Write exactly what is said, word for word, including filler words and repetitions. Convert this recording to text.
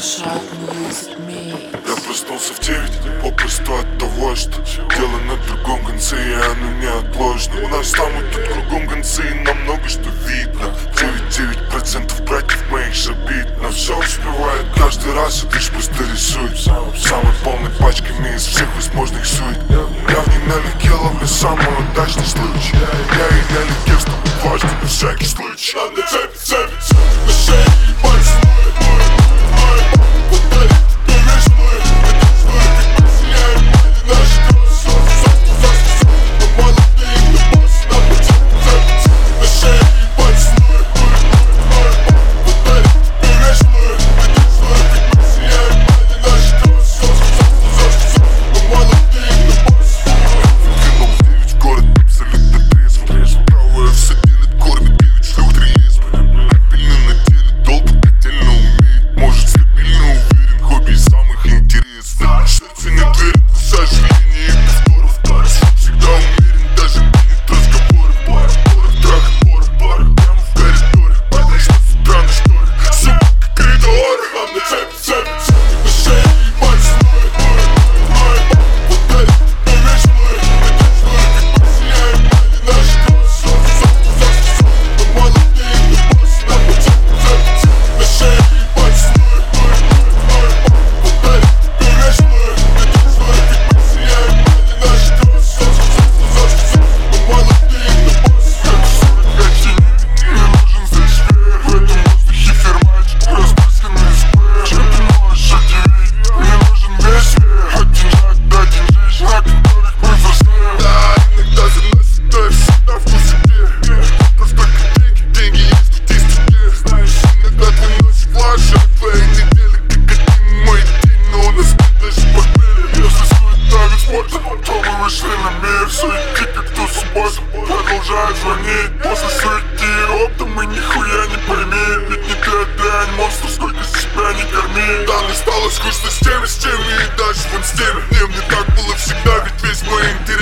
Я проснулся в девять, попросту от того, что дело на другом конце, и оно неотложно. У нас там и тут кругом концы, и нам много что видно. девяносто девять процентов братьев моих же бит, но все успевает каждый раз, и лишь просто рисует самой полной пачками из всех возможных сует. Я в ней налегке ловлю самый удачный случай. Я и налегке, чтобы важно на всякий случай. Надо цепь, цепь, цепь на шее и пальцы. Продолжает звонить после суеты, оптом и нихуя не пойми. Ведь не ты, а дрянь, монстр, сколько себя не корми. Да, мне стало скучно с теми, с теми и даже в инстеме. Мне, мне так было всегда, ведь весь мой интерес